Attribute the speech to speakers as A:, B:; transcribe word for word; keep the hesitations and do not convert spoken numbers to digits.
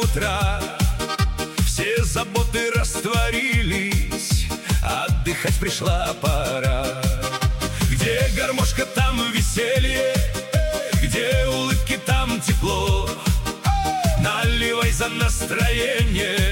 A: утра. Все заботы растворились, отдыхать пришла пора. Где гармошка, там веселье, где улыбки, там тепло. Наливай за настроение,